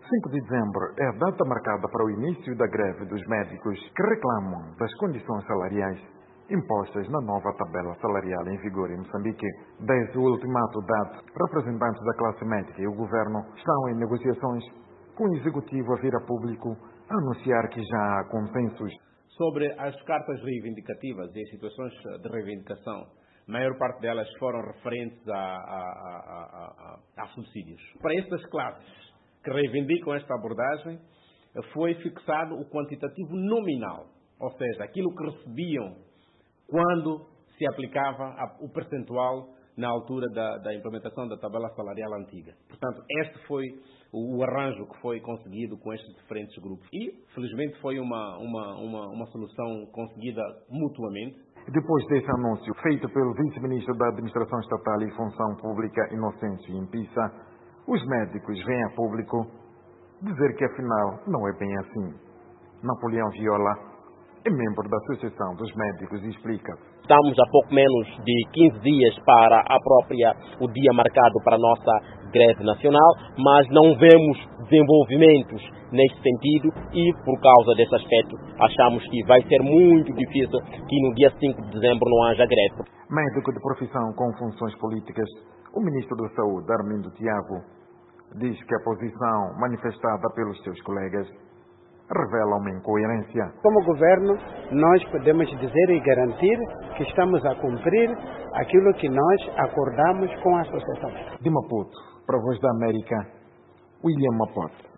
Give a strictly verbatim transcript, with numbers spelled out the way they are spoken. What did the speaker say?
cinco de dezembro é a data marcada para o início da greve dos médicos que reclamam das condições salariais impostas na nova tabela salarial em vigor em Moçambique. Desde o ultimato dado, representantes da classe médica e o governo estão em negociações com o executivo a vir a público a anunciar que já há consensos. Sobre as cartas reivindicativas e as situações de reivindicação, a maior parte delas foram referentes a, a, a, a, a subsídios. Para estas classes que reivindicam esta abordagem, foi fixado o quantitativo nominal, ou seja, aquilo que recebiam quando se aplicava a, o percentual na altura da, da implementação da tabela salarial antiga. Portanto, este foi o, o arranjo que foi conseguido com estes diferentes grupos. E, felizmente, foi uma, uma, uma, uma solução conseguida mutuamente. Depois desse anúncio feito pelo vice-ministro da Administração Estatal e Função Pública, Inocêncio Impissa, os médicos vêm a público dizer que, afinal, não é bem assim. Napoleão Viola é membro da Associação dos Médicos e explica. Estamos a pouco menos de quinze dias para a própria, o dia marcado para a nossa greve nacional, mas não vemos desenvolvimentos neste sentido e, por causa desse aspecto, achamos que vai ser muito difícil que no dia cinco de dezembro não haja greve. Médico de profissão com funções políticas, o ministro da Saúde, Armindo Tiago, diz que a posição manifestada pelos seus colegas revela uma incoerência. Como governo, nós podemos dizer e garantir que estamos a cumprir aquilo que nós acordamos com a associação. De Maputo, para a Voz da América, William Mapote.